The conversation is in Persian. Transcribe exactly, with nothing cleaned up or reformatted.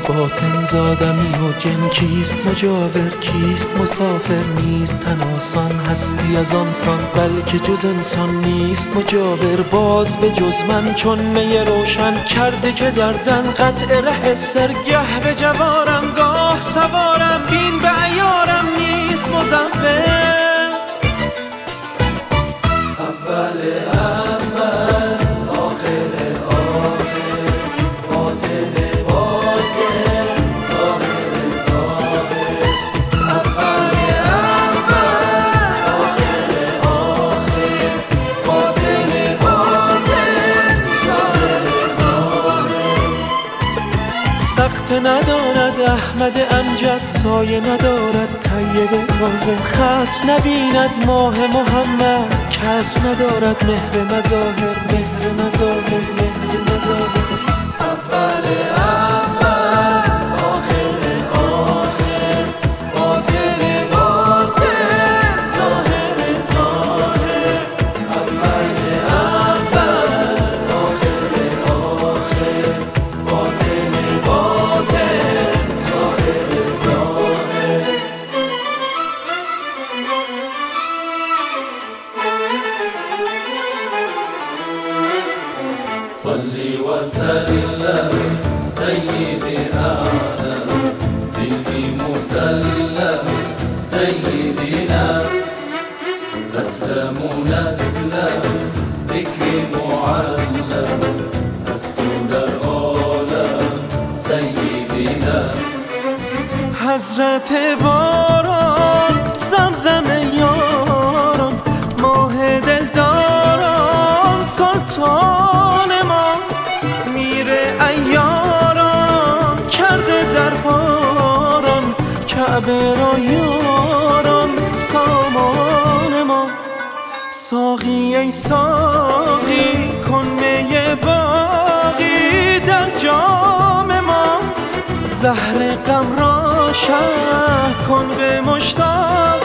باطن زادمی و جن کیست مجاور، کیست مسافر، نیست تن آسان هستی از آنسان، بلکه جز انسان نیست مجاور. باز به جز من چون می روشن کرده که دردن قطع ره سرگه به جوارم گاه سوارم، بین به عیارم نیست مزور. اول اول آخر آخر، باطن باطن ظاهر ظاهر. اول اول آخر آخر، باطن باطن ظاهر ظاهر. سخت ندارد احمد امجد، سایه ندارد طیب طاهر، خصف نبیند ماه محمد، کسب ندارد مهر مظاهر، مهر مظاهر، مهر مظاهر. اول اول آخر آخر، باطن باطن ظاهر ظاهر. اول اول آخر آخر، باطن باطن ظاهر ظاهر. صلي وسلم سيدي أعلم، سيدي مسلم سيدنا، أسلم نسلم ذكر معلم، أسطول العالم سيدنا. حضرت باران زمزم یاران، ماه دلداران سلطان ما، میره ایاران کرده درباران، کعبه را یاران سامان ما. ساقی ای ساقی کن می باقی در جام ما، زهر غم را شرح کن به مشتاق